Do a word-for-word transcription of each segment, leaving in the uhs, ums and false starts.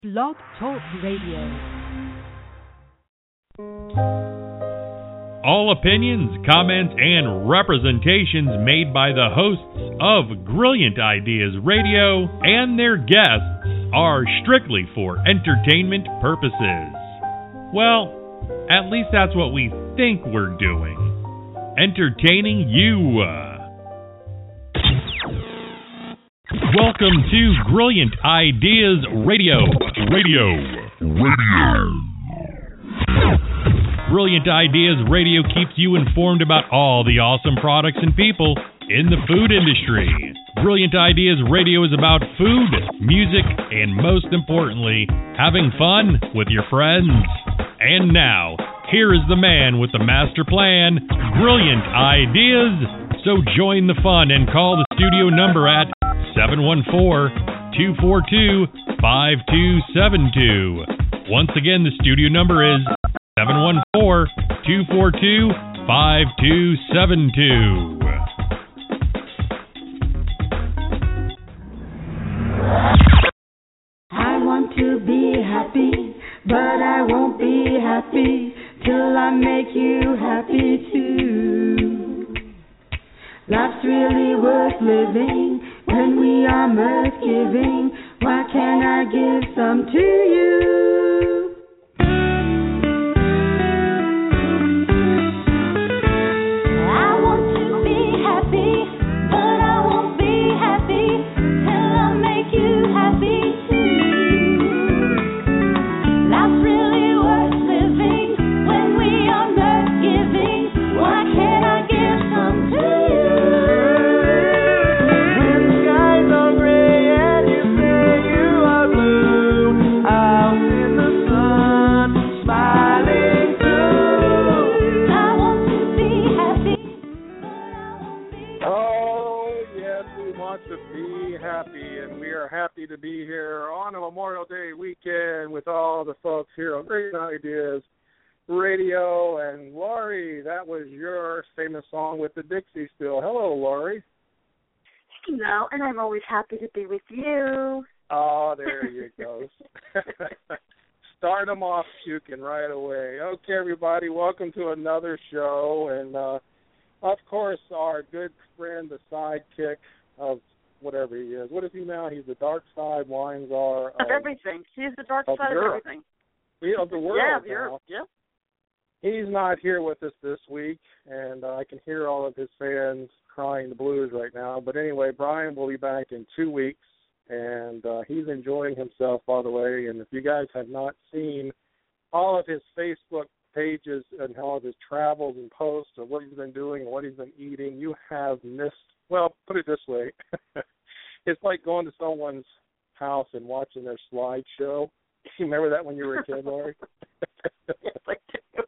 Blog Talk Radio. All opinions, comments, and representations made by the hosts of Brilliant Ideas Radio and their guests are strictly for entertainment purposes. Well, at least that's what we think we're doing. Entertaining you. Welcome to Brilliant Ideas Radio. Radio. Radio. Brilliant Ideas Radio keeps you informed about all the awesome products and people in the food industry. Brilliant Ideas Radio is about food, music, and most importantly, having fun with your friends. And now, here is the man with the master plan, Brilliant Ideas. So join the fun and call the studio number at seven one four, two four two, five two seven two. Once again, the studio number is seven one four, two four two, five two seven two. I want to be happy, but I won't be happy till I make you happy too. Life's really worth living when we are mirth giving. Why can't I give some to you? Happy to be here on a Memorial Day weekend with all the folks here on Great Ideas Radio. And Laurie, that was your famous song with the Dixie Still. Hello, Laurie. Hello, and I'm always happy to be with you. Oh, there you go. Start them off puking right away. Okay, everybody, welcome to another show. And, uh, of course, our good friend, the sidekick of whatever he is. What is he now? He's the dark side wine czar of, of everything. He's the dark of side Europe. of everything. We of the world. Yeah, of now. Europe. Yeah. He's not here with us this week, and uh, I can hear all of his fans crying the blues right now. But anyway, Brian will be back in two weeks, and uh, he's enjoying himself, by the way. And if you guys have not seen all of his Facebook pages and all of his travels and posts of what he's been doing and what he's been eating, you have missed. Well, put it this way. It's like going to someone's house and watching their slideshow. You remember that when you were a kid, Laurie? Yes, I do.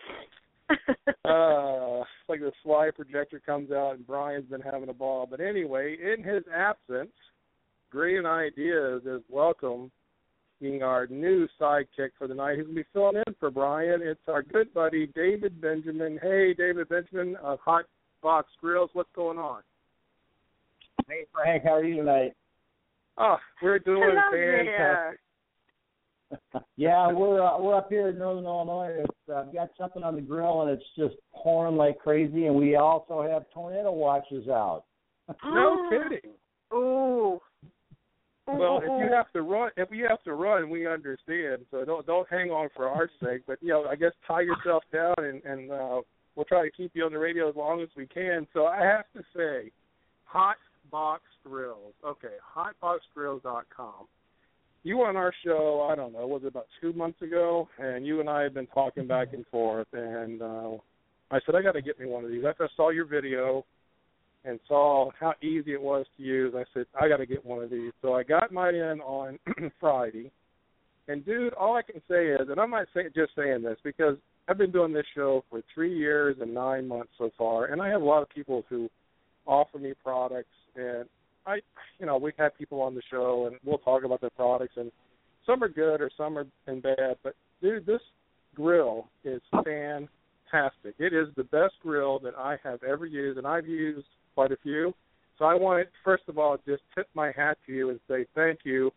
uh, it's like the slide projector comes out and Brian's been having a ball. But anyway, in his absence, Great Ideas is welcome being our new sidekick for the night. He's going to be filling in for Brian. It's our good buddy, David Benjamin. Hey, David Benjamin of Hot Box Grills. What's going on? Hey, Frank, how are you tonight? Oh, we're doing Hello fantastic. There. Yeah, we're uh, we're up here in Northern Illinois. It's, uh, I've got something on the grill, and it's just pouring like crazy, and we also have tornado watches out. No kidding. Ooh. Well, if you have to run, if you have to run, we understand. So don't don't hang on for our sake. But you know, I guess tie yourself down, and and uh, we'll try to keep you on the radio as long as we can. So I have to say, Hot Box Grills. Okay, hot box grills dot com. You were on our show, I don't know, was it about two months ago? And you and I have been talking back and forth. And uh, I said, I got to get me one of these. After I saw your video and saw how easy it was to use, I said, I got to get one of these. So I got mine in on Friday. And, dude, all I can say is, and I'm not say, just saying this because I've been doing this show for three years and nine months so far, and I have a lot of people who offer me products, and I, you know, we've had people on the show, and we'll talk about their products, and some are good or some are been bad, but, dude, this grill is fantastic. It is the best grill that I have ever used, and I've used quite a few. So I want to, first of all, just tip my hat to you and say thank you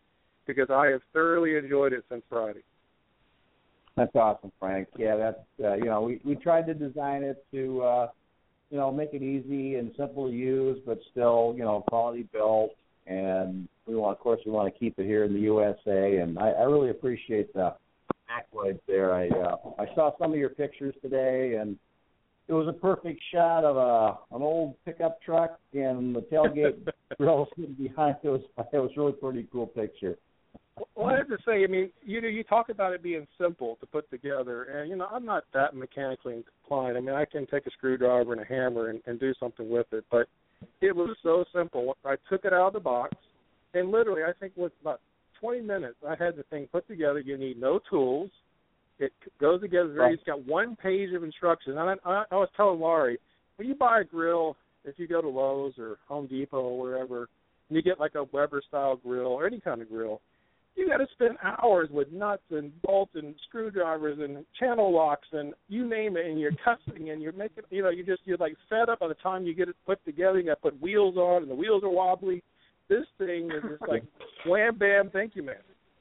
because I have thoroughly enjoyed it since Friday. That's awesome, Frank. Yeah, that's uh, you know we, we tried to design it to uh, you know make it easy and simple to use, but still you know quality built. And we want, of course, we want to keep it here in the U S A. And I, I really appreciate the accolades there. I uh, I saw some of your pictures today, and it was a perfect shot of a an old pickup truck and the tailgate grill sitting behind. It was it was really pretty cool picture. Well, I have to say, I mean, you know, you talk about it being simple to put together, and you know, I'm not that mechanically inclined. I mean, I can take a screwdriver and a hammer and, and do something with it, but it was so simple. I took it out of the box, and literally, I think with about twenty minutes, I had the thing put together. You need no tools. It goes together very. It's got one page of instructions. And I, I, I was telling Laurie, when you buy a grill, if you go to Lowe's or Home Depot or wherever, and you get like a Weber-style grill or any kind of grill, you got to spend hours with nuts and bolts and screwdrivers and channel locks and you name it, and you're cutting and you're making, you know, you just you're like fed up by the time you get it put together. You got to put wheels on, and the wheels are wobbly. This thing is just like wham bam, thank you, man.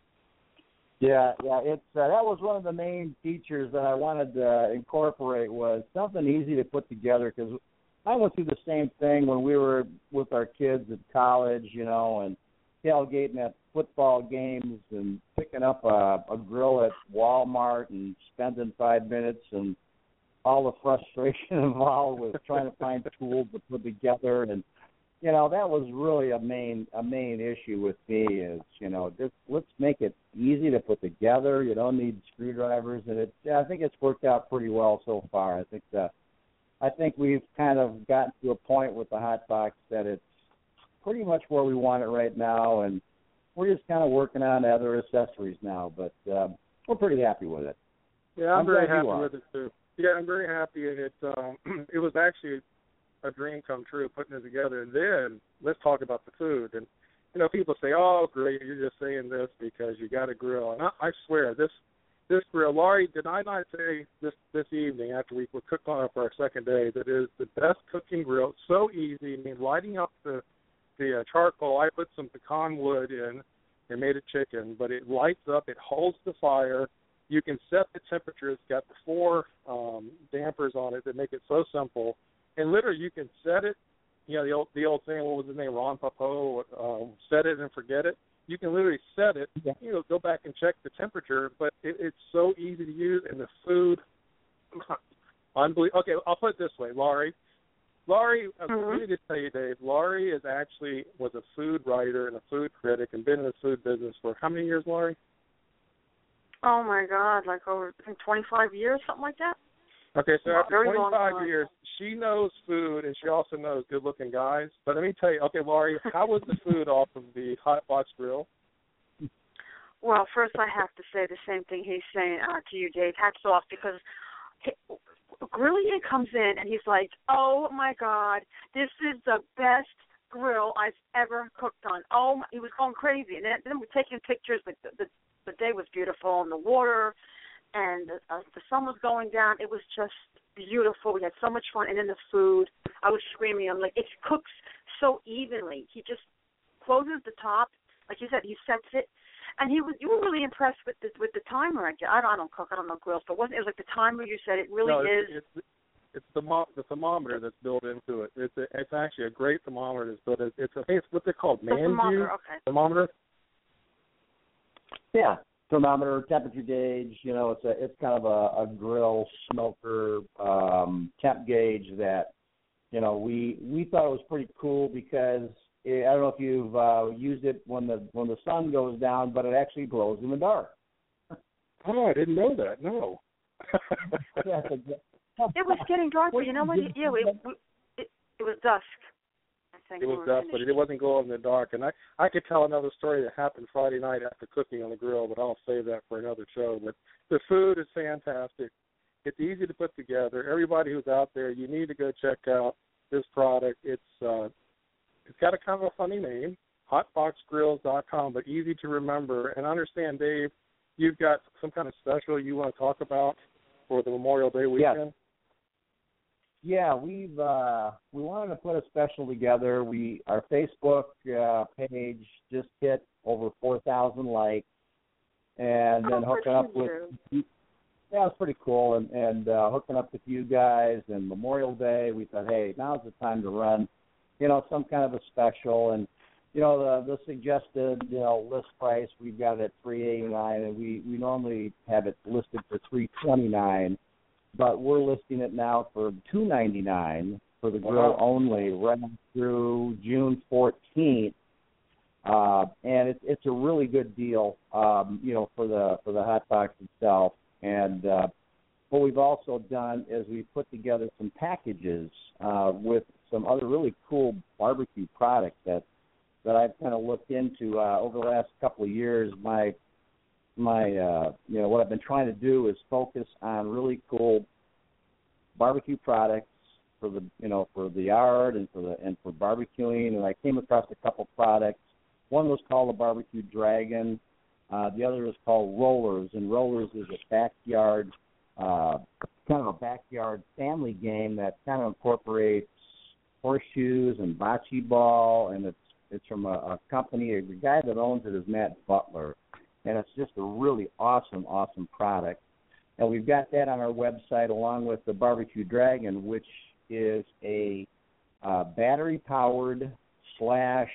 Yeah, yeah, it's uh, that was one of the main features that I wanted to incorporate was something easy to put together, because I went through the same thing when we were with our kids at college, you know, and tailgating at football games and picking up a, a grill at Walmart and spending five minutes and all the frustration involved with trying to find tools to put together. And you know, that was really a main a main issue with me is, you know, just let's make it easy to put together. You don't need screwdrivers, and it. Yeah, I think it's worked out pretty well so far. I think that I think we've kind of gotten to a point with the hot box that it's pretty much where we want it right now, and we're just kind of working on other accessories now. But uh, we're pretty happy with it. Yeah, I'm, I'm very glad happy you are. with it too. Yeah, I'm very happy, and it um, it was actually a dream come true putting it together. And then let's talk about the food. And you know, people say, "Oh, great, you're just saying this because you got a grill." And I, I swear, this this grill, Laurie, did I not say this this evening after we were cooked on it for our second day that it is the best cooking grill? It's so easy. I mean, lighting up the the uh, charcoal, I put some pecan wood in and made a chicken, but it lights up. It holds the fire. You can set the temperature. It's got the four um, dampers on it that make it so simple. And literally, you can set it. You know, the old the old saying, what was his name, Ron Popeil, um, set it and forget it. You can literally set it. Yeah. You know, go back and check the temperature, but it, it's so easy to use, and the food, unbelievable. Okay, I'll put it this way, Laurie. Laurie, uh, Mm-hmm. let me just tell you, Dave. Laurie is actually was a food writer and a food critic, and been in the food business for how many years, Laurie? Oh my God, like over I think twenty-five years, something like that. Okay, so after Very long twenty-five time. years, she knows food, and she also knows good-looking guys. But let me tell you, okay, Laurie, how was the food off of the hot box grill? Well, first I have to say the same thing he's saying uh, to you, Dave. Hats off, because he, Grillian comes in and he's like, "Oh my God, this is the best grill I've ever cooked on." Oh, my, he was going crazy, and then, then we're taking pictures. Like the, the the day was beautiful, and the water, and the, uh, the sun was going down. It was just beautiful. We had so much fun, and then the food. I was screaming. I'm like, it cooks so evenly. He just closes the top, like you said. He sets it. And he was, you were really impressed with the with the timer. I, I don't I don't cook. I don't know grills, but wasn't it was like the timer you said? It really no, is. It's, it's, it's the, mo- the thermometer that's built into it. It's a, it's actually a great thermometer that's built. It's a it's what's it called? The thermometer, Manview okay. thermometer. Yeah, thermometer, temperature gauge. You know, it's a it's kind of a, a grill smoker um, temp gauge that, you know, we we thought it was pretty cool because it, I don't know if you've uh, used it when the when the sun goes down, but it actually glows in the dark. Oh, I didn't know that. No. Yeah, it's a- It was getting dark, but you know what? Yeah, it, it, it was dusk. I think It we was were dusk, but finished. it wasn't glowing in the dark. And I, I could tell another story that happened Friday night after cooking on the grill, but I'll save that for another show. But the food is fantastic. It's easy to put together. Everybody who's out there, you need to go check out this product. It's uh, it's got a kind of a funny name, hot box grills dot com, but easy to remember. And I understand, Dave, you've got some kind of special you want to talk about for the Memorial Day weekend. Yes. Yeah, we've uh, we wanted to put a special together. We our Facebook uh, page just hit over four thousand likes, and then oh, hooking up with, you. yeah, it's pretty cool, and, and uh, hooking up with you guys, and Memorial Day, we thought, hey, now's the time to run, you know, some kind of a special, and, you know, the, the suggested, you know, list price, we've got it at three eighty-nine, and we, we normally have it listed for three twenty-nine, but we're listing it now for two ninety-nine for the grill only, right through June fourteenth. Uh, and it's it's a really good deal, um, you know, for the for the hot box itself. And uh, what we've also done is we've put together some packages uh, with some other really cool barbecue products that that I've kind of looked into uh, over the last couple of years. My my uh, you know what I've been trying to do is focus on really cool barbecue products for the you know for the yard and for the and for barbecuing. And I came across a couple products. One was called the Barbecue Dragon. Uh, the other is called Rollers, and Rollers is a backyard uh, kind of a backyard family game that kind of incorporates horseshoes and bocce ball, and it's it's from a, a company. The guy that owns it is Matt Butler, and it's just a really awesome, awesome product. And we've got that on our website along with the Barbecue Dragon, which is a uh, battery-powered slash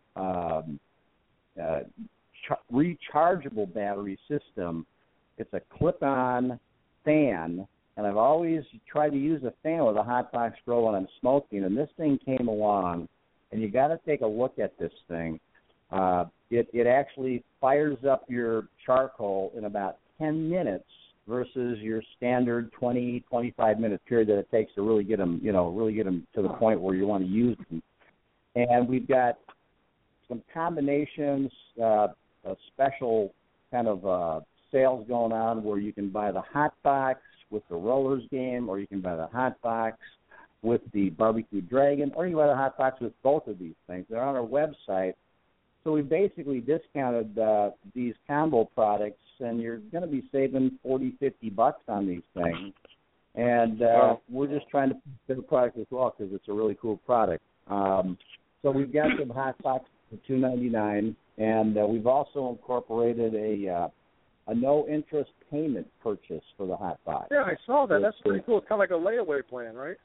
um, uh, ch- rechargeable battery system. It's a clip-on fan, and I've always tried to use a fan with a hot box grill when I'm smoking, and this thing came along, and you got to take a look at this thing. Uh, it, it actually fires up your charcoal in about ten minutes versus your standard twenty, twenty-five minute period that it takes to really get them, you know, really get them to the point where you want to use them. And we've got some combinations, uh, a special kind of uh, sales going on where you can buy the hot box with the Rollers game, or you can buy the hot box with the Barbecue Dragon, or you can buy the hot box with both of these things. They're on our website. So we basically discounted uh, these combo products, and you're going to be saving forty, fifty bucks on these things. And uh, wow. we're just trying to put the product as well because it's a really cool product. Um, so we've got some hot boxes for two ninety-nine, and uh, we've also incorporated a uh, a no-interest payment purchase for the hot box. Yeah, I saw that. That's pretty cool. It's kind of like a layaway plan, right?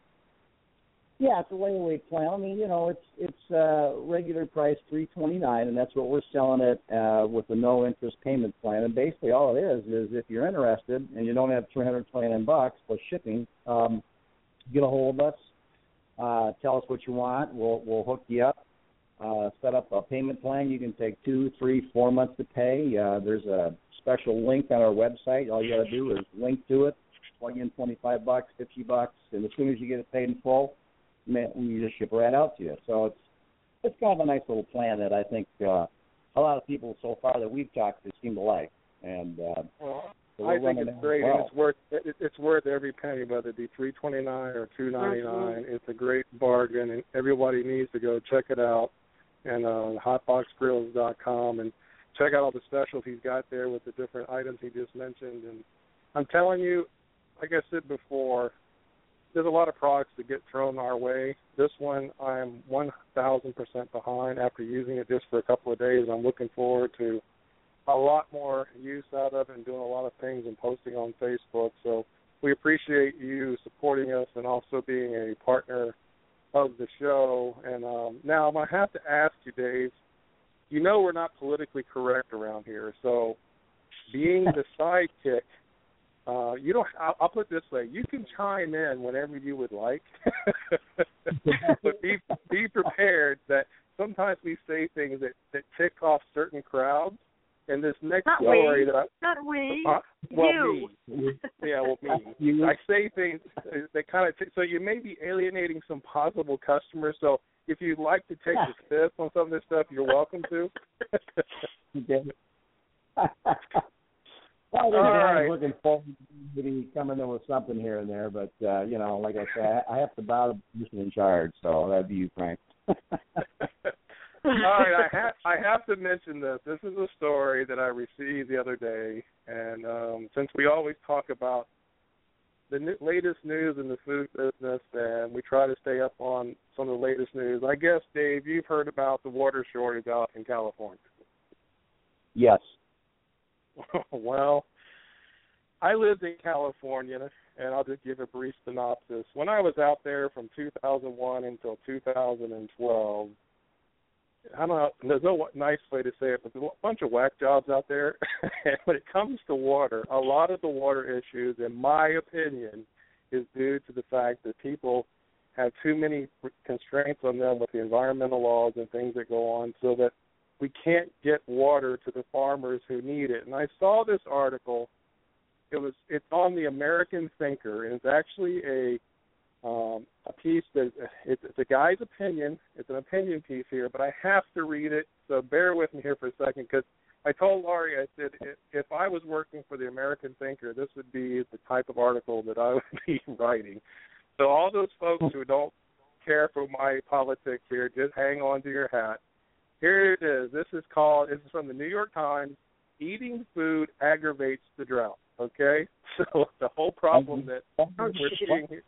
Yeah, it's a layaway plan. I mean, you know, it's it's uh, regular price three twenty-nine, and that's what we're selling it uh, with a no interest payment plan. And basically, all it is is if you're interested and you don't have three hundred twenty-nine bucks plus shipping, um, get a hold of us. Uh, tell us what you want. We'll we'll hook you up. Uh, set up a payment plan. You can take two, three, four months to pay. Uh, there's a special link on our website. All you got to do is link to it, plug in twenty-five bucks, fifty bucks, and as soon as you get it paid in full, we just ship right out to you. So it's it's kind of a nice little plan that I think uh, a lot of people so far that we've talked to seem to like. And uh, well, so I think it's great, well. and it's worth it, it's worth every penny, whether it be three twenty nine or two ninety nine. Mm-hmm. It's a great bargain, and everybody needs to go check it out. And uh, hot box grills dot com and check out all the specials he's got there with the different items he just mentioned. And I'm telling you, like I said before, there's a lot of products that get thrown our way. This one, I'm one thousand percent behind after using it just for a couple of days. I'm looking forward to a lot more use out of it and doing a lot of things and posting on Facebook. So we appreciate you supporting us and also being a partner of the show. And um, now I'm going to have to ask you, Dave, you know we're not politically correct around here. So being the sidekick, Uh, you don't. I'll, I'll put it this way: you can chime in whenever you would like, but be be prepared that sometimes we say things that, that tick off certain crowds. And this next not story we. that I, not we, uh, well, you. me, yeah, well, me. I say things that kind of tick, so you may be alienating some possible customers. So if you'd like to take the fifth on some of this stuff, you're welcome to. Well, All I'm right. looking forward to maybe coming in with something here and there, but, uh, you know, like I said, I have to bow to the person in charge, so that'd be you, Frank. All right, I have, I have to mention this. This is a story that I received the other day, and um, since we always talk about the n- latest news in the food business, and we try to stay up on some of the latest news, I guess, Dave, you've heard about the water shortage out in California. Yes. Well, I lived in California, and I'll just give a brief synopsis. When I was out there from two thousand one until two thousand twelve, I don't know, there's no nice way to say it, but there's a bunch of whack jobs out there. And when it comes to water, a lot of the water issues, in my opinion, is due to the fact that people have too many constraints on them with the environmental laws and things that go on, so that we can't get water to the farmers who need it. And I saw this article. It was it's on the American Thinker, and it's actually a um, a piece that it's, it's a guy's opinion. It's an opinion piece here, but I have to read it. So bear with me here for a second, because I told Laurie, I said, if, if I was working for the American Thinker, this would be the type of article that I would be writing. So all those folks who don't care for my politics here, just hang on to your hat. Here it is. This is called, this is from the New York Times, Eating Food Aggravates the Drought. Okay? So the whole problem that we're seeing here.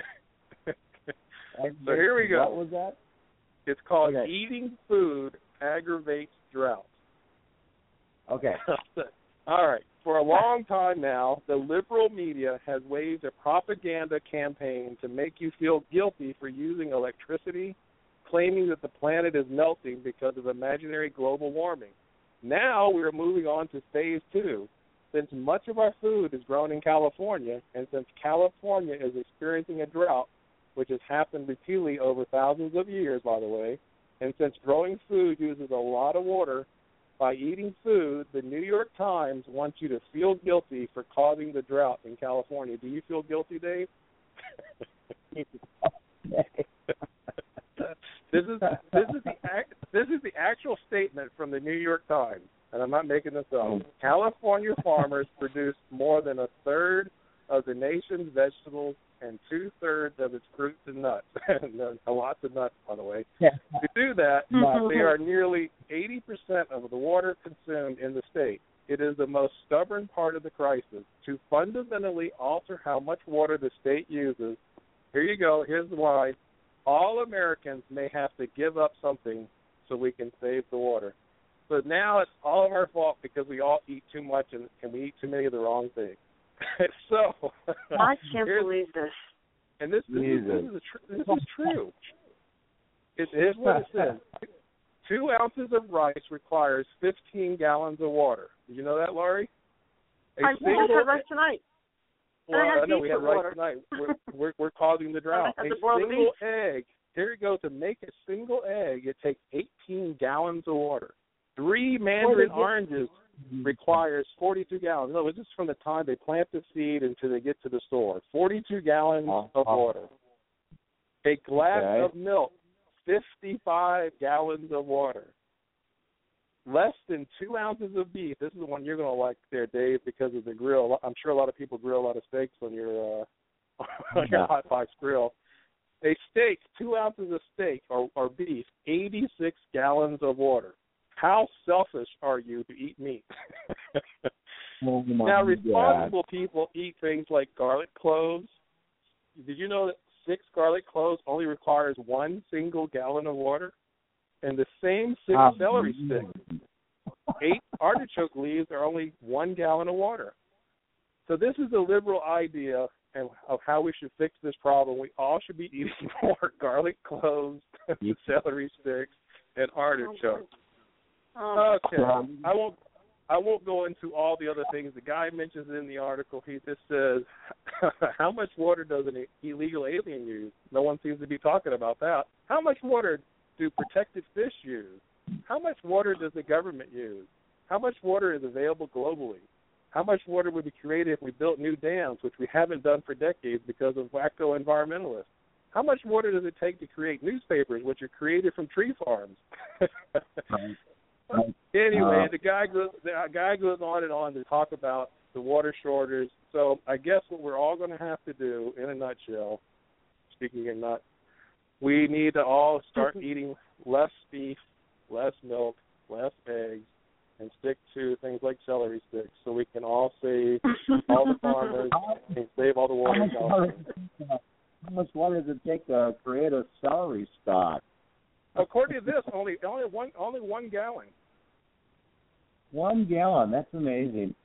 So here we go. What was that? It's called Okay. Eating Food Aggravates Drought. Okay. All right. For a long time now, the liberal media has waged a propaganda campaign to make you feel guilty for using electricity, claiming that the planet is melting because of imaginary global warming. Now we are moving on to phase two. Since much of our food is grown in California, and since California is experiencing a drought, which has happened repeatedly over thousands of years, by the way, and since growing food uses a lot of water, by eating food, the New York Times wants you to feel guilty for causing the drought in California. Do you feel guilty, Dave? this is this is the act, this is the actual statement from the New York Times, and I'm not making this up. California farmers produce more than a third of the nation's vegetables and two-thirds of its fruits and nuts. A lot of nuts, by the way. To do that, they are nearly eighty percent of the water consumed in the state. It is the most stubborn part of the crisis. To fundamentally alter how much water the state uses, here you go, here's why. All Americans may have to give up something so we can save the water. So now it's all of our fault because we all eat too much and, and we eat too many of the wrong things. So I can't believe this. And this, this, is, this, is, a tr- this is true. It, here's what it says. Two ounces of rice requires fifteen gallons of water. Did you know that, Laurie? A I single, had rice tonight. Well, I, I know we had rice water. tonight. We're, we're, we're causing the drought. A single egg, here you go, to make a single egg, it takes eighteen gallons of water. Three mandarin oranges requires forty-two gallons. No, this is from the time they plant the seed until they get to the store. forty-two gallons oh, of oh. water. A glass okay. of milk, fifty-five gallons of water. Less than two ounces of beef. This is the one you're going to like there, Dave, because of the grill. I'm sure a lot of people grill a lot of steaks on your uh, on your yeah. hot box grill. A steak, two ounces of steak or, or beef, eighty-six gallons of water. How selfish are you to eat meat? oh now, responsible God. people eat things like garlic cloves. Did you know that six garlic cloves only requires one single gallon of water? And the same six oh, celery sticks, eight artichoke leaves are only one gallon of water. So this is a liberal idea of how we should fix this problem. We all should be eating more garlic cloves, celery sticks, and artichokes. Okay, I won't. I won't go into all the other things. The guy mentions in the article. He just says, "How much water does an illegal alien use?" No one seems to be talking about that. How much water do protected fish use? How much water does the government use? How much water is available globally? How much water would be created if we built new dams, which we haven't done for decades because of wacko environmentalists? How much water does it take to create newspapers, which are created from tree farms? Anyway, the guy goes the guy goes on and on to talk about the water shortage. So I guess what we're all going to have to do, in a nutshell, speaking in nut, we need to all start eating less beef, less milk, less eggs, and stick to things like celery sticks so we can all save all the farmers and save all the water. How much water does it take to create a celery stalk? According to this, only only one only one gallon. One gallon. That's amazing.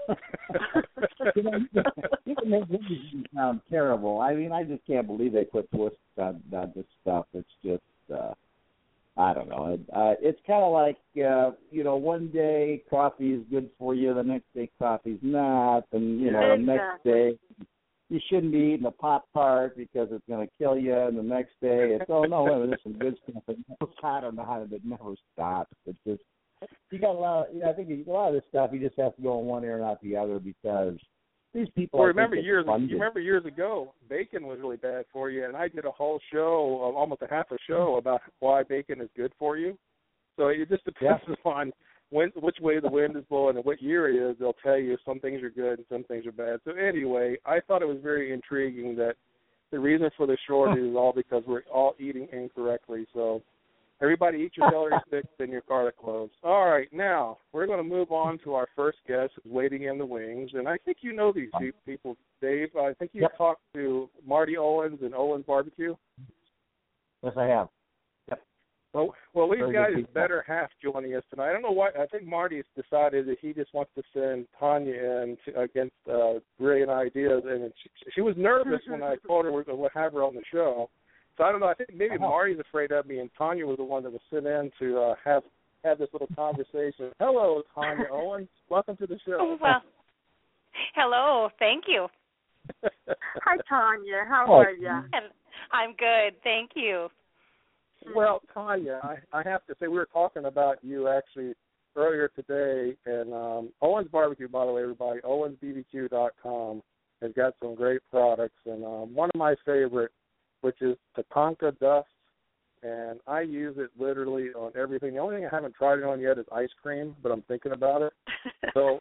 you know, you can make this sound terrible. I mean, I just can't believe they put twists on, on this stuff. It's just, uh, I don't know. Uh, it's kind of like, uh, you know, one day coffee is good for you, the next day coffee's not, and, you know, exactly. the next day you shouldn't be eating a Pop-Tart because it's going to kill you, and the next day it's, oh, no, wait, there's some good stuff. And I don't know how it never stops. It's just, you got a lot of, you know, I think a lot of this stuff, you just have to go in one ear and out the other because these people. Well, remember years, you remember years ago, bacon was really bad for you, and I did a whole show, almost a half a show, about why bacon is good for you. So it just depends yeah. on when, which way the wind is blowing and what year it is. They'll tell you some things are good and some things are bad. So anyway, I thought it was very intriguing that the reason for the shortage is all because we're all eating incorrectly. So everybody eat your celery sticks and your garlic cloves. All right, now we're going to move on to our first guest who's waiting in the wings. And I think you know these people, Dave. I think you yep. talked to Marty Owens and Owens Barbecue. Yes, I have. Yep. Well, well we've Very got his people. better half joining us tonight. I don't know why. I think Marty's decided that he just wants to send Tanya in to, against uh, Brilliant Ideas. And she, she was nervous when I told her we would have her on the show. So I don't know. I think maybe uh-huh. Marty's afraid of me, and Tanya was the one that was sent in to uh, have have this little conversation. Hello, Tanya Owens. Welcome to the show. Well, hello. Thank you. Hi, Tanya. How oh. are you? I'm good. Thank you. Well, Tanya, I, I have to say we were talking about you actually earlier today, and um, Owens Barbecue, by the way, everybody, owens b b q dot com has got some great products, and um, one of my favorite, which is Tatanka Dust, and I use it literally on everything. The only thing I haven't tried it on yet is ice cream, but I'm thinking about it. So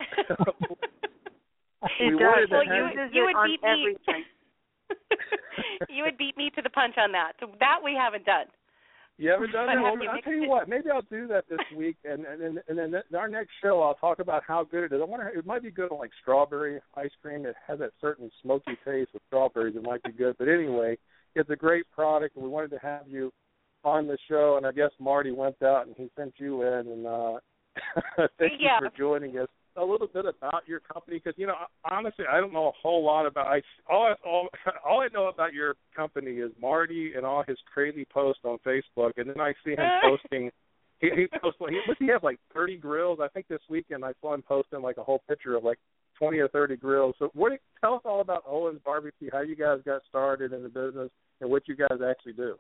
She we does. Well, you, you, you would beat me. everything. You would beat me to the punch on that. So that we haven't done. You haven't done But that? have Well, you I'll mixed tell you it? what. Maybe I'll do that this week, and and and, and then our next show I'll talk about how good it is. I wonder, it might be good on like strawberry ice cream. It has that certain smoky taste with strawberries. It might be good. But anyway, it's a great product, and we wanted to have you on the show. And I guess Marty went out and he sent you in, and uh, thank Yeah. you for joining us. A little bit about your company, because you know, honestly, I don't know a whole lot about. I all I, all all I know about your company is Marty and all his crazy posts on Facebook, and then I see him posting. He, he posts. He must he have like thirty grills. I think this weekend I saw him posting like a whole picture of like twenty or thirty grills. So, what? Tell us all about Owens Barbecue, how you guys got started in the business, and what you guys actually do.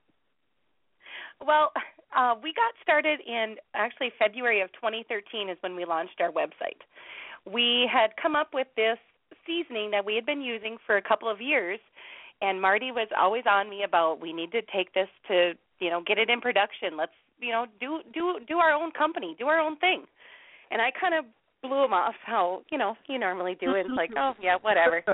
Well, uh, we got started in actually February of twenty thirteen is when we launched our website. We had come up with this seasoning that we had been using for a couple of years, and Marty was always on me about we need to take this to, you know, get it in production. Let's, you know, do do do our own company, do our own thing. And I kind of blew him off how, you know, you normally do it. It's like, oh, yeah, whatever.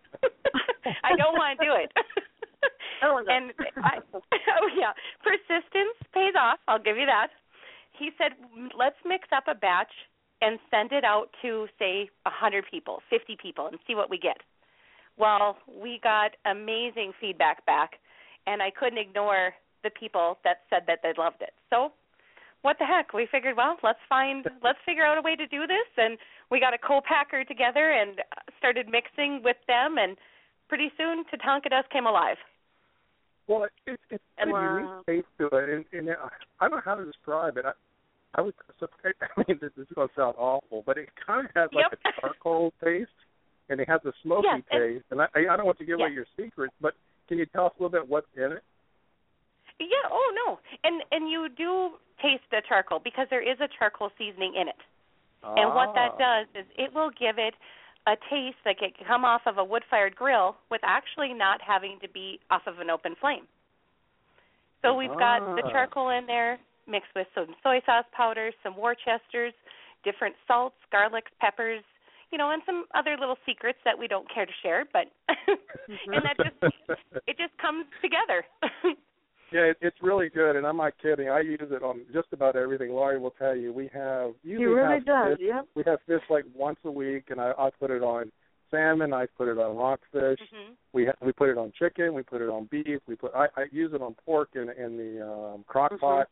I don't want to do it. Oh, and I, oh yeah, persistence pays off. I'll give you that. He said, let's mix up a batch and send it out to, say, one hundred people, fifty people, and see what we get. Well, we got amazing feedback back, and I couldn't ignore the people that said that they loved it. So what the heck? We figured, well, let's find, let's figure out a way to do this, and we got a co-packer together and started mixing with them, and pretty soon Tatanka Dust came alive. Well, it, it's got a Wow. unique taste to it, and, and I don't know how to describe it. I, I was surprised. I mean, this is going to sound awful, but it kind of has like Yep. a charcoal taste, and it has a smoky Yeah, and- taste. And I, I don't want to give Yeah. away your secrets, but can you tell us a little bit what's in it? Yeah, oh, no. And and you do taste the charcoal because there is a charcoal seasoning in it. And what that Ah. does is it will give it a taste that can come off of a wood-fired grill with actually not having to be off of an open flame. So we've got the Ah. charcoal in there mixed with some soy sauce powder, some Worcesters, different salts, garlics, peppers, you know, and some other little secrets that we don't care to share, but and that just it just comes together. Yeah, it, it's really good, and I'm not kidding. I use it on just about everything. Laurie will tell you. We have He usually really have does, fish, yep. we have fish like once a week, and I, I put it on salmon. I put it on rockfish. Mm-hmm. We ha- we put it on chicken. We put it on beef. We put I, I use it on pork in in the um, crock Mhm. pot.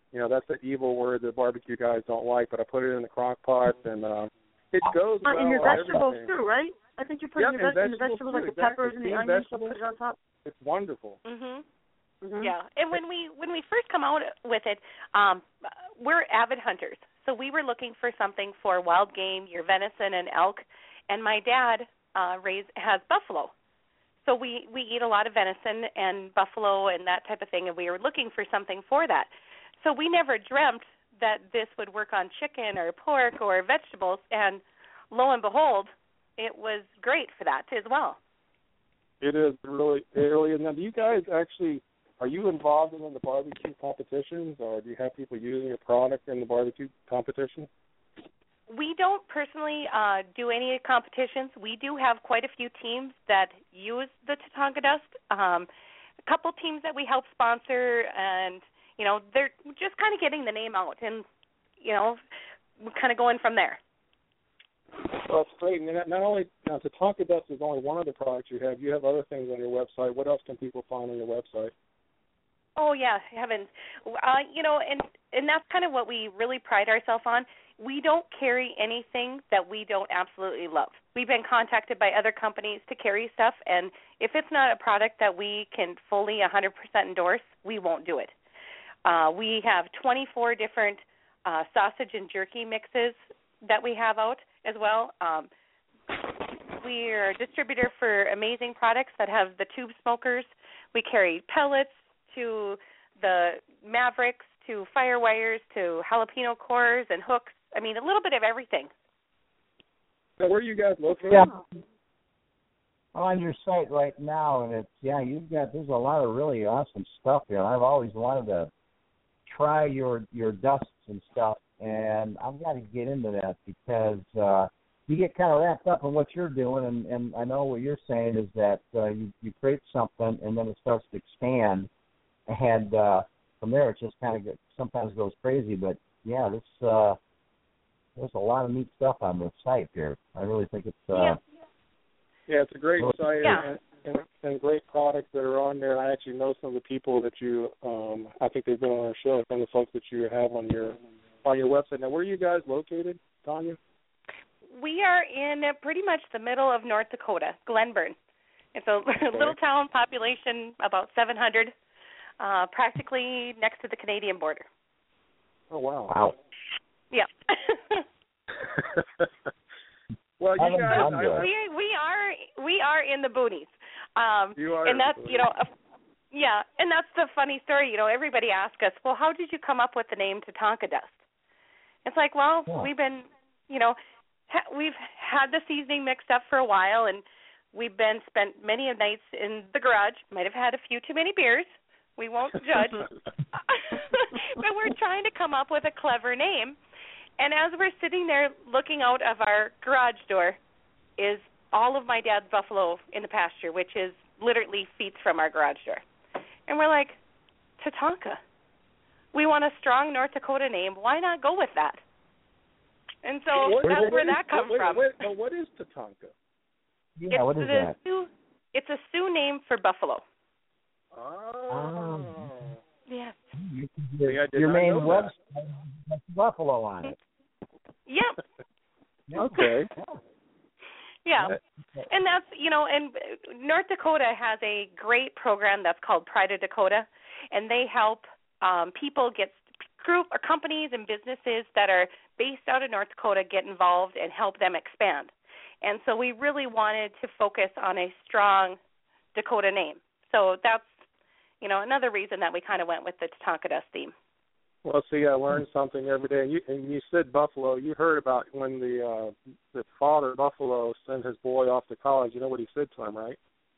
You know, that's the evil word that barbecue guys don't like, but I put it in the crock pot, and uh, it goes well uh, in your on vegetables everything. too, right? I think you put Yep, in, your and veg- in the vegetables vegetables, like too, the peppers exactly. and the Steamed onions, you vegetables. put it on top. It's wonderful. Mhm. Mm-hmm. Yeah, and when we when we first come out with it, um, we're avid hunters, so we were looking for something for wild game, your venison and elk, and my dad uh, raised has buffalo, so we we eat a lot of venison and buffalo and that type of thing, and we were looking for something for that. So we never dreamt that this would work on chicken or pork or vegetables, and lo and behold, it was great for that as well. It is really, it really is. Now, do you guys actually, are you involved in the barbecue competitions, or do you have people using your product in the barbecue competition? We don't personally uh, do any competitions. We do have quite a few teams that use the Tatanka Dust. Um, a couple teams that we help sponsor, and you know, they're just kind of getting the name out, and you know, we're kind of going from there. Well, that's great. And not only now, Tatanka Dust is only one of the products you have. You have other things on your website. What else can people find on your website? Oh yeah, heavens. Uh, you know, and and that's kind of what we really pride ourselves on. We don't carry anything that we don't absolutely love. We've been contacted by other companies to carry stuff, and if it's not a product that we can fully one hundred percent endorse, we won't do it. Uh, we have twenty-four different uh, sausage and jerky mixes that we have out as well. Um, we are a distributor for amazing products that have the tube smokers. We carry pellets to the Mavericks, to fire wires, to jalapeno cores and hooks. I mean, a little bit of everything. So where are you guys located? Yeah. On your site right now, and it's, yeah, you've got, there's a lot of really awesome stuff here. I've always wanted to try your your dusts and stuff, and I've got to get into that because uh, you get kind of wrapped up in what you're doing, and, and I know what you're saying is that uh, you, you create something, and then it starts to expand, and uh, from there it just kind of gets, sometimes goes crazy, but yeah, this uh, there's a lot of neat stuff on this site here. I really think it's... Uh, yeah. Yeah, it's a great site yeah. and, and, and great products that are on there. I actually know some of the people that you, um, I think they've been on our show, some of the folks that you have on your on your website. Now, where are you guys located, Tanya? We are in pretty much the middle of North Dakota, Glenburn. It's a Okay. little town, population about seven hundred, uh, practically next to the Canadian border. Oh, wow. wow. Yeah. Well, you Haven't guys, done I, that. we we are we are in the boonies, um, You are and in the that's you know, a, yeah, and that's the funny story. You know, everybody asks us, well, how did you come up with the name Tatanka Dust? It's like, well, Yeah. we've been, you know, ha- we've had the seasoning mixed up for a while, and we've been spent many of nights in the garage. Might have had a few too many beers. We won't judge, but we're trying to come up with a clever name. And as we're sitting there looking out of our garage door is all of my dad's buffalo in the pasture, which is literally feet from our garage door. And we're like, Tatanka. We want a strong North Dakota name. Why not go with that? And so what, that's what where is, that comes wait, from. Wait, wait, what is Tatanka? Yeah, it's what is the that? Sioux, it's a Sioux name for buffalo. Oh. Yeah. Your, See, I did your not main know website has buffalo on it. Yep. Okay. Yeah. And that's, you know, and North Dakota has a great program that's called Pride of Dakota, and they help um, people get, group or companies and businesses that are based out of North Dakota get involved and help them expand. And so we really wanted to focus on a strong Dakota name. So that's, you know, another reason that we kind of went with the Tatanka Dust theme. Well, see, I learned something every day. And you, and you said buffalo. You heard about when the uh, the father buffalo sent his boy off to college. You know what he said to him, right?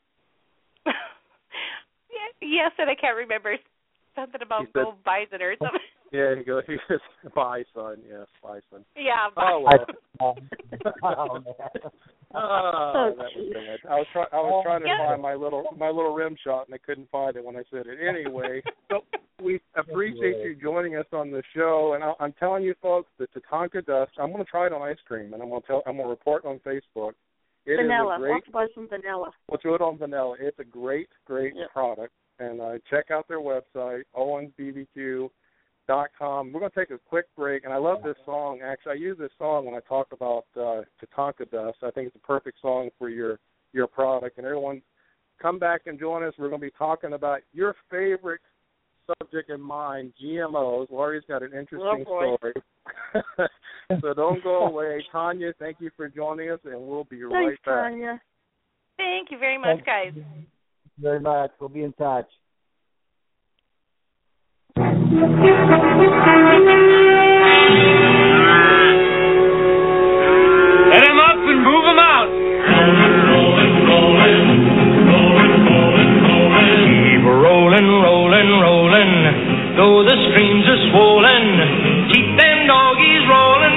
Yes, and I can't remember something about He said- go bison or something. Yeah, he goes, he goes, bye, son. Yes, bye, son. Yeah. Oh, Bison. well. oh, man. Oh, that was bad. I was trying. I was trying to Yeah. find my little my little rim shot, and I couldn't find it when I said it. Anyway, so we appreciate you joining us on the show, and I, I'm telling you, folks, the Tatanka Dust. I'm going to try it on ice cream, and I'm going to tell. I'm going to report on Facebook. It vanilla. is a great. Let's buy some vanilla. We'll do it on vanilla. It's a great, great Yeah. product, and uh, check out their website, Owens B B Q dot com. We're going to take a quick break, and I love this song. Actually, I use this song when I talk about uh, Tatanka dust. I think it's a perfect song for your, your product. And everyone, come back and join us. We're going to be talking about your favorite subject in mind, G M Os. Laurie's got an interesting oh, story. So don't go away. Tanya, thank you for joining us, and we'll be Thanks, right back. Tanya. Thank you very much, guys. Thank you very much. We'll be in touch. Hit 'em up and move 'em out. Rolling, rolling, rolling, rolling, rolling. Keep rolling, rolling, rolling. Though the streams are swollen, keep them doggies rolling,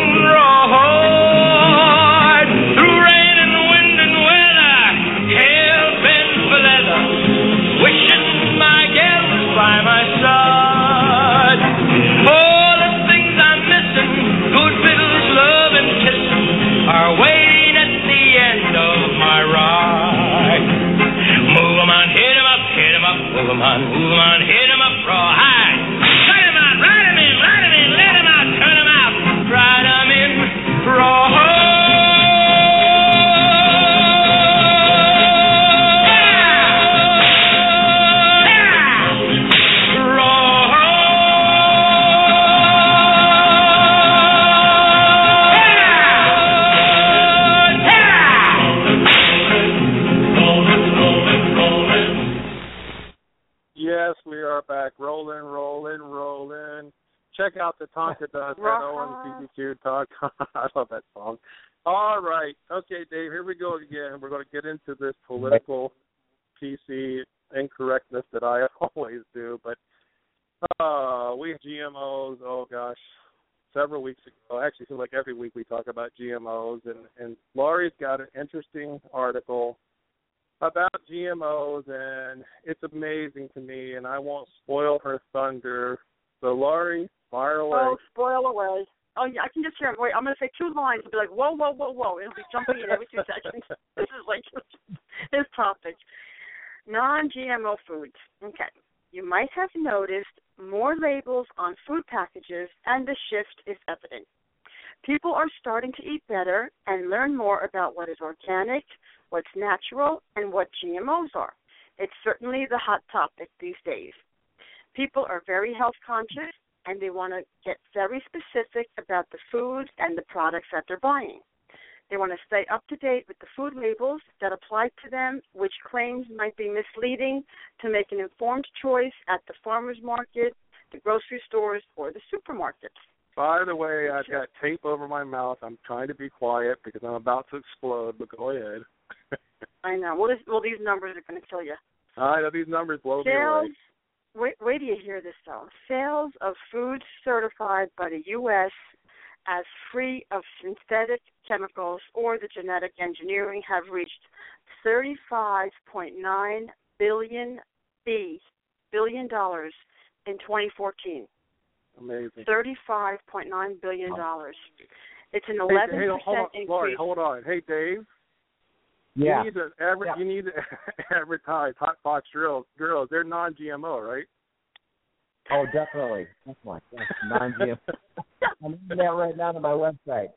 right. Through rain and wind and weather, hell bent for leather. Wishing my gal was by my side. All the things I'm missing, good fiddles, love and kissing, are waiting at the end of my ride. Move 'em on, hit 'em up, hit 'em up, move 'em on, move 'em on, hit 'em up, rawhide. Ride 'em on, ride 'em in, ride 'em in, let 'em out, turn 'em out, ride 'em in, rawhide. Yes, we are back. Rolling, rolling, rolling. Check out the Tonka Dust at O M C B Q dot com. I love that song. All right. Okay, Dave, here we go again. We're going to get into this political P C incorrectness that I always do. But uh, we have G M Os, oh, gosh, several weeks ago. Actually, it feels like every week we talk about G M Os. And, and Laurie's got an interesting article about G M Os, and it's amazing to me, and I won't spoil her thunder. So, Laurie, fire away. Oh, spoil away. Oh, yeah, I can just hear him. Wait, I'm going to say two lines and be like, whoa, whoa, whoa, whoa. It'll be jumping in every two seconds. This is like his topic. Non-G M O foods. Okay. You might have noticed more labels on food packages, and the shift is evident. People are starting to eat better and learn more about what is organic, what's natural, and what G M Os are. It's certainly the hot topic these days. People are very health conscious, and they want to get very specific about the foods and the products that they're buying. They want to stay up to date with the food labels that apply to them, which claims might be misleading, to make an informed choice at the farmer's market, the grocery stores, or the supermarkets. By the way, I've got tape over my mouth. I'm trying to be quiet because I'm about to explode, but go ahead. I know. Well, this, well, these numbers are going to kill you. I know these numbers blow me Sales, away. Wait, wait till you hear this, though. Sales of foods certified by the U S as free of synthetic chemicals or the genetic engineering have reached thirty-five point nine billion B billion dollars in twenty fourteen. Amazing. Thirty-five point nine billion dollars. It's an eleven hey, hey, percent hold on, increase. Laurie, hold on. Hey, Dave. Yeah. You need to adver- yeah. you need to advertise Hot Box Grills. Girls, they're non-G M O, right? Oh, definitely. Definitely. That's non-G M O. I'm doing that right now on my website.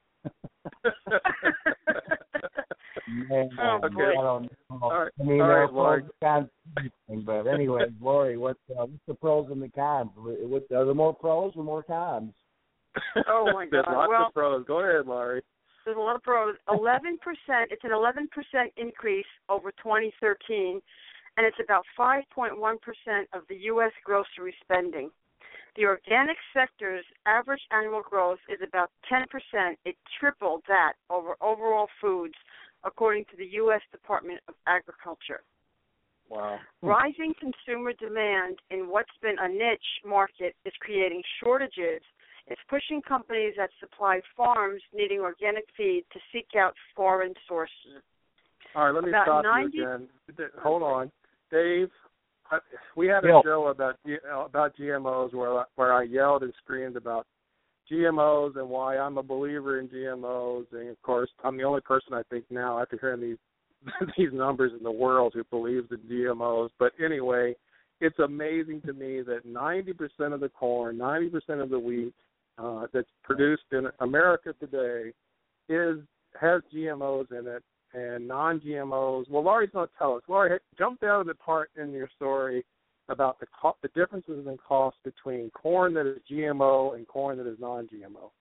Man, Oh, okay. boy. I don't know. All right. I mean, All there right, are Laurie. pros and cons, but anyway, Laurie, what's, uh, what's the pros and the cons? What, are there more pros or more cons? Oh, my There's God. lots Well, of pros. Go ahead, Laurie. there's a lot of pros. eleven percent, it's an eleven percent increase over twenty thirteen, and it's about five point one percent of the U S grocery spending. The organic sector's average annual growth is about ten percent. It tripled that over overall foods, according to the U S Department of Agriculture. Wow. Rising consumer demand in what's been a niche market is creating shortages. It's pushing companies that supply farms needing organic feed to seek out foreign sources. All right, let me About stop ninety you again. Hold on. Dave, I, we had a Bill. show about G- about G M Os where, where I yelled and screamed about G M Os and why I'm a believer in G M Os. And, of course, I'm the only person I think now, after hearing these these numbers in the world, who believes in G M Os. But anyway, it's amazing to me that ninety percent of the corn, ninety percent of the wheat uh, that's produced in America today is has G M Os in it and non-G M Os. Well, Laurie's going to tell us. Laurie, jump down to the part in your story about the co- the differences in cost between corn that is G M O and corn that is non-G M O.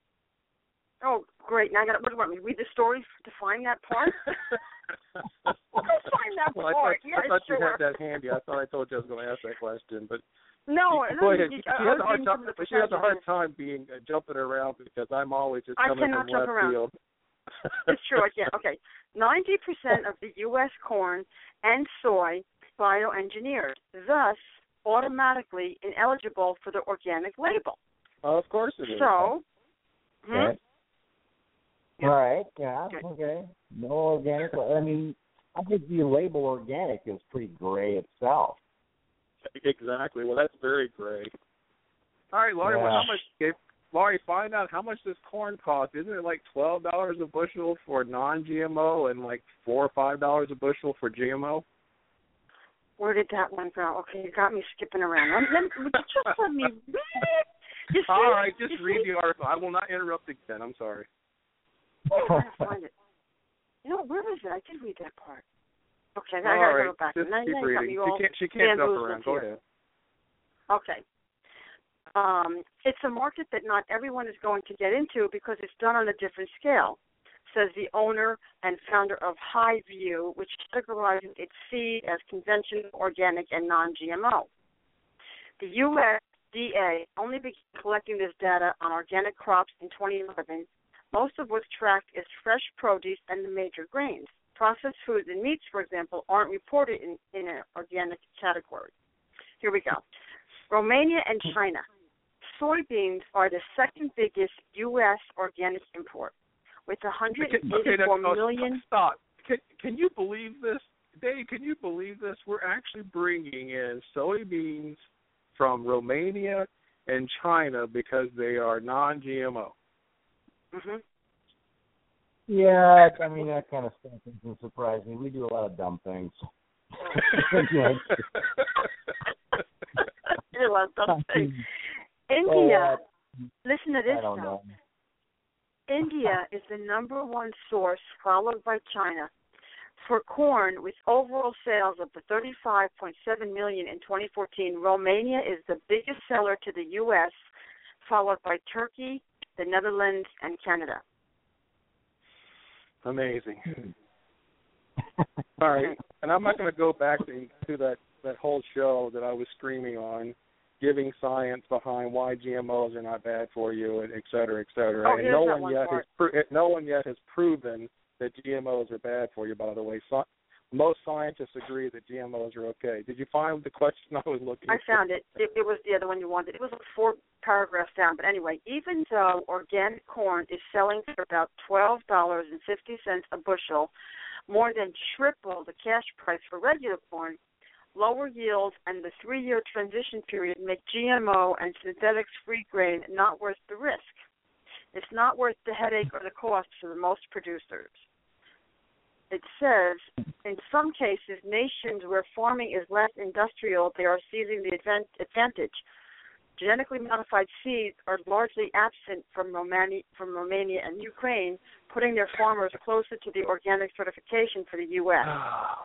Oh, great. Now I got. What do you want me to read the story to find that part? Go find that well, part. I thought, yeah, I thought sure. you had that handy. I thought I told you I was going to ask that question, but no, you, no go ahead. You, She, uh, she has a hard reading time. some of the But she has a hard percentages. time being uh, jumping around because I'm always just I coming cannot from jump left around. field. It's true. I can't. Okay, ninety percent of the U S corn and soy bioengineered, thus automatically ineligible for the organic label. Oh, of course it is. So, hmm? Okay. Yeah. All right. Yeah. Okay. Okay. No organic. I mean, I think the label organic is pretty gray itself. Exactly. Well, that's very great. All right, Laurie. Yeah. Well, how much? If, Laurie, find out how much does corn cost. Isn't it like twelve dollars a bushel for non-G M O and like four or five dollars a bushel for G M O? Where did that one go? Okay, you got me skipping around. Let, let, would you just let me read it? You see, All right, just you read see? the article. I will not interrupt again. I'm sorry. I'm trying to find it. You know, where is it? I did read that part. Okay, I All gotta right, go back. just Now, keep now you got reading. me She all can't. She can't jump bamboozled around. Go here. ahead. Okay. Um, it's a market that not everyone is going to get into because it's done on a different scale, says the owner and founder of Highview, which categorizes its seed as conventional, organic, and non-G M O. The U S D A only began collecting this data on organic crops in twenty eleven, most of what's tracked is fresh produce and the major grains. Processed foods and meats, for example, aren't reported in, in an organic category. Here we go. Romania and China. Soybeans are the second biggest U S organic import, with one hundred eighty-four okay, okay, no, million. Stop. Can, can you believe this? Dave, can you believe this? We're actually bringing in soybeans from Romania and China because they are non-G M O. Mm-hmm. Yeah, I mean, that kind of stuff doesn't surprise me. We do a lot of dumb things. There's a lot of dumb things. India, uh, listen to this I don't now. know. India is the number one source, followed by China, for corn, with overall sales of the thirty-five point seven million dollars in twenty fourteen. Romania is the biggest seller to the U S, followed by Turkey, the Netherlands, and Canada. Amazing. All right, and I'm not going to go back to, to that, that whole show that I was screaming on, giving science behind why G M Os are not bad for you, and et cetera, et cetera. Oh, and here's no that one one yet part. has pro- no one yet has proven that G M Os are bad for you. By the way, so, most scientists agree that G M Os are okay. Did you find the question I was looking I for? found it. it. It was the other one you wanted. It was like four paragraphs down. But anyway, even though organic corn is selling for about twelve dollars and fifty cents a bushel, more than triple the cash price for regular corn, lower yields and the three-year transition period make G M O and synthetics-free grain not worth the risk. It's not worth the headache or the cost for the most producers. It says, in some cases, nations where farming is less industrial, they are seizing the advantage. Genetically modified seeds are largely absent from Romania, from Romania and Ukraine, putting their farmers closer to the organic certification for the U S.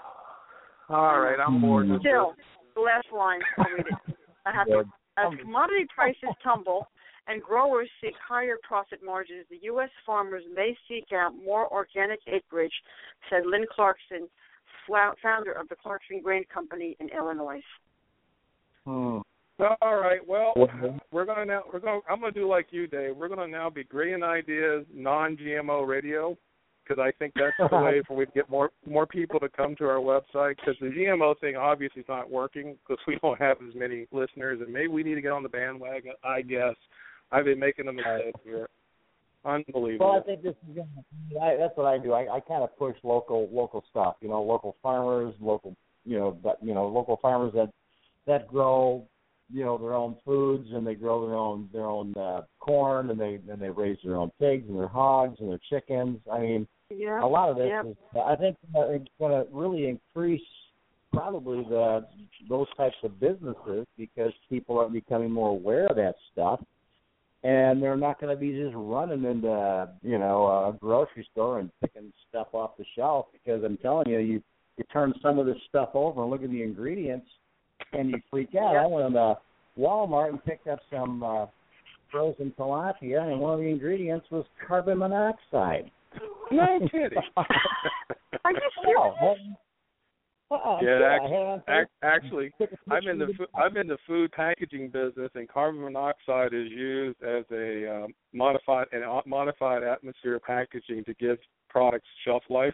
All right, I'm bored. with Still, this. the last line, I'll read it. I have to, as commodity prices tumble and growers seek higher profit margins, the U S farmers may seek out more organic acreage, said Lynn Clarkson, founder of the Clarkson Grain Company in Illinois. Hmm. All right. Well, we're gonna now. We're going. I'm gonna do like you, Dave. We're gonna now be Brilliant Ideas non-G M O radio, because I think that's the way for we to get more more people to come to our website. Because the G M O thing obviously is not working because we don't have as many listeners, and maybe we need to get on the bandwagon. I guess I've been making a mistake here. Unbelievable. Well, I think this is gonna, I, that's what I do. I, I kind of push local local stuff. You know, local farmers, local you know, but you know, local farmers that that grow. You know, their own foods, and they grow their own their own uh, corn, and they and they raise their own pigs and their hogs and their chickens. I mean, yeah, a lot of this yeah. is. I think uh, it's going to really increase probably the those types of businesses, because people are becoming more aware of that stuff, and they're not going to be just running into, you know, a grocery store and picking stuff off the shelf. Because I'm telling you, you you turn some of this stuff over and look at the ingredients, and you freak out. I went to Walmart and picked up some uh, frozen tilapia, and one of the ingredients was carbon monoxide. No kidding. Are you serious? Uh-uh. Yeah, yeah actually, actually, I'm in the I'm in the food packaging business, and carbon monoxide is used as a um, modified and modified atmosphere packaging to give products shelf life.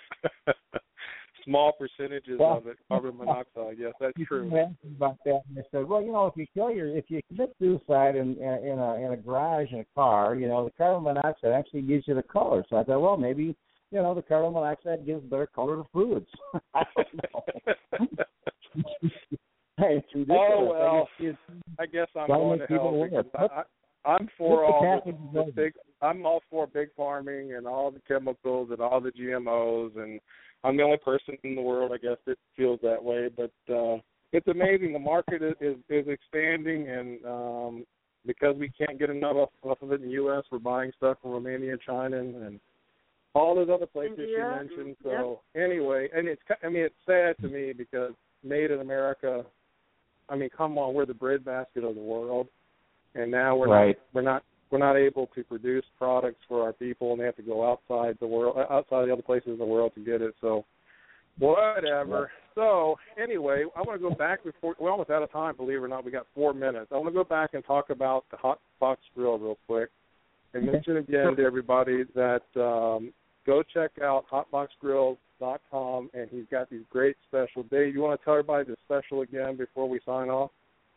Small percentages well, of it, carbon monoxide. Yes, that's true. About that, and I said, well, you know, if you kill your, if you commit suicide in in a in a garage in a car, you know, the carbon monoxide actually gives you the color. So I thought, well, maybe, you know, the carbon monoxide gives better color to foods. I don't know. Hey, it's ridiculous. Oh well, I guess, I guess I'm going to help. Because I, I, I'm for What's all the the, the big. I'm all for big farming and all the chemicals and all the G M Os, and I'm the only person in the world, I guess, that feels that way. But uh, it's amazing. The market is, is, is expanding, and um, because we can't get enough of it in the U S, we're buying stuff from Romania and China and, and all those other places India. you mentioned. So Yep. anyway, and it's I mean it's sad to me because made in America. I mean, come on, we're the breadbasket of the world, and now we're right. not we're not we're not able to produce products for our people, and they have to go outside the world, outside the other places in the world to get it. So, whatever. So, anyway, I want to go back before we're almost out of time. Believe it or not, we got four minutes. I want to go back and talk about the Hot Box Grill real quick, and mention again to everybody that um, go check out hot box grill dot com, and he's got these great specials. Dave, you want to tell everybody the special again before we sign off?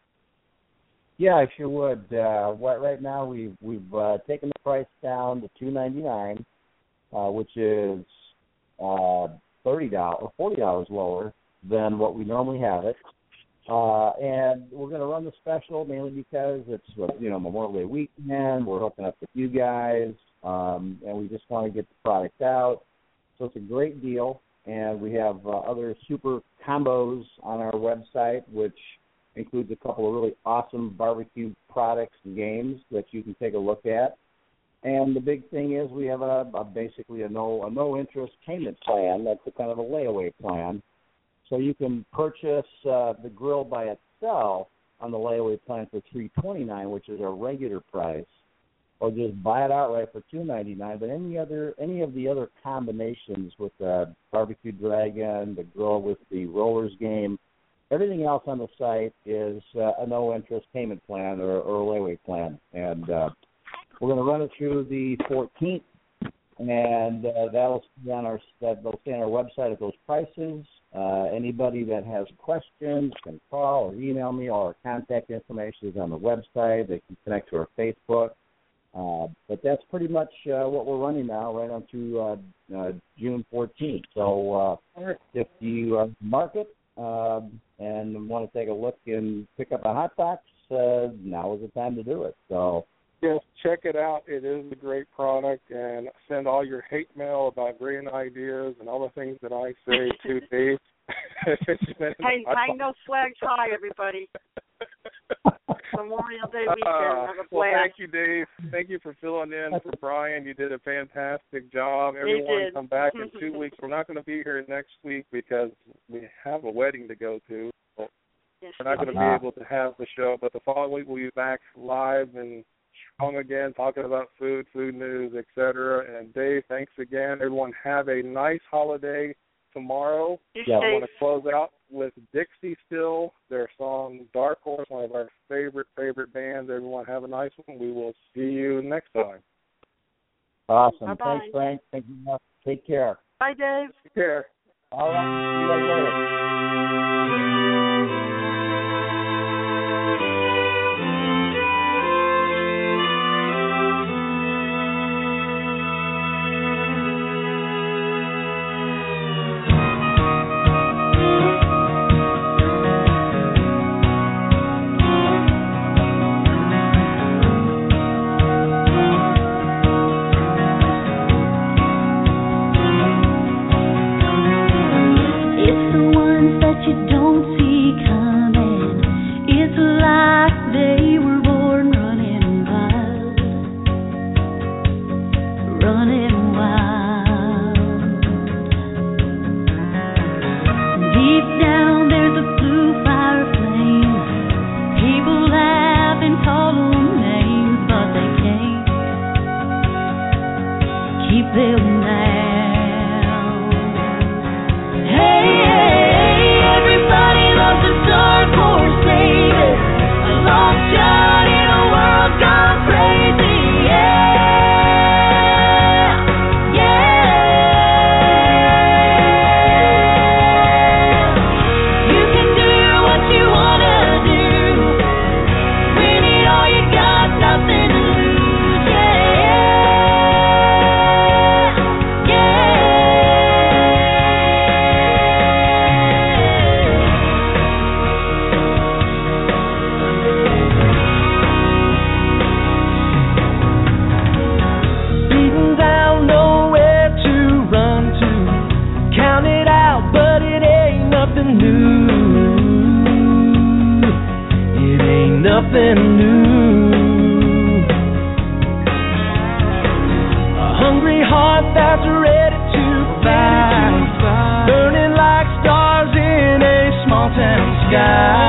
Yeah, I sure would. Uh, what, right now we've we've uh, taken the price down to two ninety-nine, uh, which is uh, thirty dollars or forty dollars lower than what we normally have it. Uh, and we're going to run the special mainly because it's you know Memorial Day weekend. We're hooking up with you guys, um, and we just want to get the product out. So it's a great deal, and we have uh, other super combos on our website, which includes a couple of really awesome barbecue products and games that you can take a look at. And the big thing is we have a, a basically a no a no interest payment plan. That's a kind of a layaway plan. So you can purchase uh, the grill by itself on the layaway plan for three twenty-nine, which is our regular price, or just buy it outright for two ninety-nine. But any other any of the other combinations with the barbecue dragon, the grill with the rollers game, everything else on the site is uh, a no-interest payment plan or, or a layaway plan. And uh, we're going to run it through the fourteenth, and uh, that'll stay on our that'll stay on our website at those prices. Uh, anybody that has questions can call or email me. All our contact information is on the website. They can connect to our Facebook. Uh, but that's pretty much uh, what we're running now, right on to uh, uh, June fourteenth. So uh, if you uh, mark it, Um, and want to take a look and pick up a hot box, uh, now is the time to do it. So, yes, check it out. It is a great product, and send all your hate mail about brilliant ideas and all the things that I say to Dave. Hey, hang those flags high, everybody. Memorial Day weekend. Uh, Have a well, blast. thank you, Dave. Thank you for filling in for Brian. You did a fantastic job. Everyone, did. come back in two weeks. We're not going to be here next week because we have a wedding to go to. So Yes, we're not going to be able to have the show, but the following week we'll be back live and strong again, talking about food, food news, et cetera. And Dave, thanks again. Everyone, have a nice holiday tomorrow. Yeah. I want to close out with Dixie Still, their song Dark Horse, one of our favorite, favorite bands. Everyone have a nice one. We will see you next time. awesome. Bye-bye. Thanks, Frank. Thank you much. Take care. Bye, Dave. Take care. All right. See you guys later. It's the ones that you don't nothing new. It ain't nothing new. A hungry heart that's ready to fight, burning like stars in a small town sky.